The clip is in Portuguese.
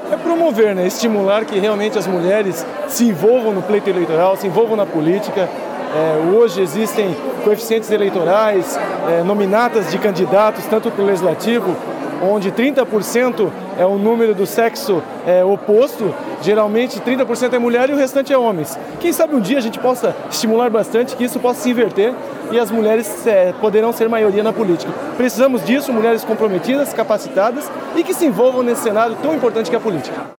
É promover, né? Estimular que realmente as mulheres se envolvam no pleito eleitoral, se envolvam na política. Hoje existem coeficientes eleitorais, nominatas de candidatos, tanto para o legislativo, onde 30% é o número do sexo oposto, geralmente 30% é mulher e o restante é homens. Quem sabe um dia a gente possa estimular bastante que isso possa se inverter e as mulheres poderão ser maioria na política. Precisamos disso, mulheres comprometidas, capacitadas e que se envolvam nesse cenário tão importante que é a política.